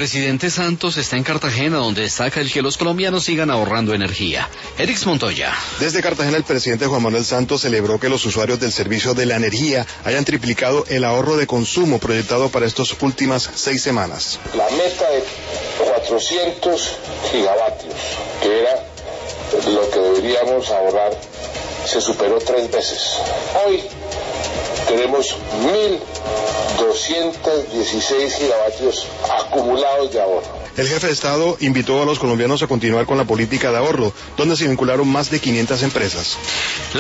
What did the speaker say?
Presidente Santos está en Cartagena, donde destaca el que los colombianos sigan ahorrando energía. Erix Montoya. Desde Cartagena, el presidente Juan Manuel Santos celebró que los usuarios del servicio de la energía hayan triplicado el ahorro de consumo proyectado para estas últimas 6 semanas. La meta de 400 gigavatios, que era lo que deberíamos ahorrar, se superó 3 veces. Hoy tenemos 1.216 gigavatios acumulados de ahorro. El jefe de Estado invitó a los colombianos a continuar con la política de ahorro, donde se vincularon más de 500 empresas.